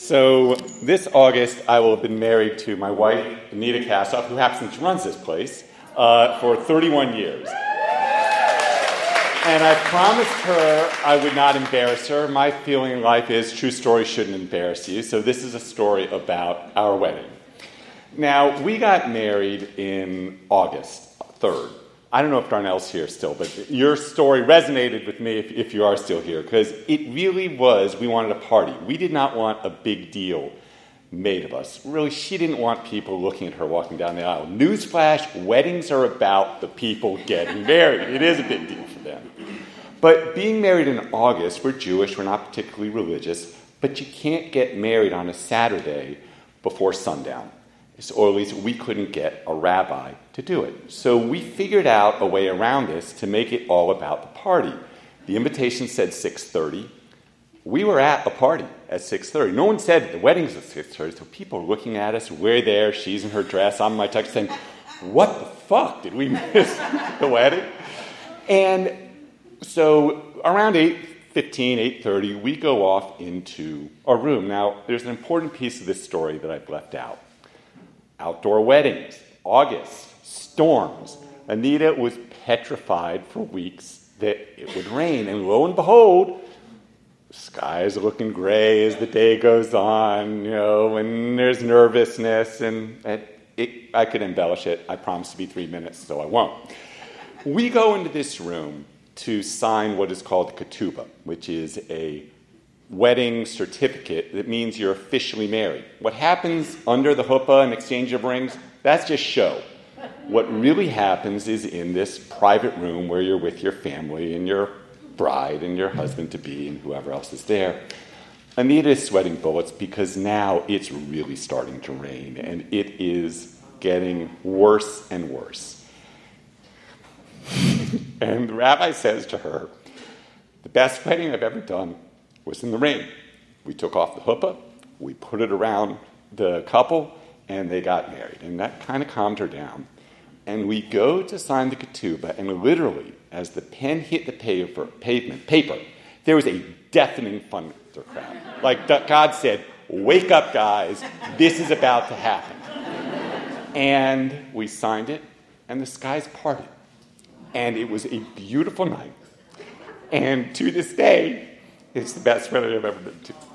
So this August, I will have been married to my wife, Anita Kassoff, who happens to runs this place, for 31 years. And I promised her I would not embarrass her. My feeling in life is true stories shouldn't embarrass you. So this is a story about our wedding. Now, we got married in August 3rd. I don't know if Darnell's here still, but your story resonated with me if you are still here, because it really was, we wanted a party. We did not want a big deal made of us. Really, she didn't want people looking at her walking down the aisle. Newsflash, weddings are about the people getting married. It is a big deal for them. But being married in August, we're Jewish, we're not particularly religious, but you can't get married on a Saturday before sundown. Or at least we couldn't get a rabbi to do it. So we figured out a way around this to make it all about the party. The invitation said 6:30. We were at a party at 6:30. No one said the wedding's at 6:30, so people are looking at us. We're there. She's in her dress. I'm in my tux saying, what the fuck? Did we miss the wedding? And so around 8:15, 8:30, we go off into our room. Now, there's an important piece of this story that I've left out. Outdoor weddings, August, storms. Anita was petrified for weeks that it would rain. And lo and behold, the skies are looking gray as the day goes on, and there's nervousness. And I could embellish it. I promise to be 3 minutes, so I won't. We go into this room to sign what is called the ketubah, which is a wedding certificate that means you're officially married. What happens under the huppah and exchange of rings, that's just show. What really happens is in this private room where you're with your family and your bride and your husband-to-be and whoever else is there. Anita is sweating bullets because now it's really starting to rain and it is getting worse and worse. And the rabbi says to her, the best wedding I've ever done was in the rain. We took off the huppah, we put it around the couple, and they got married. And that kind of calmed her down. And we go to sign the ketubah, and literally, as the pen hit the paper, there was a deafening thunderclap. Like God said, wake up, guys, this is about to happen. And we signed it, and the skies parted. And it was a beautiful night. And to this day, it's the best wedding I've ever been to.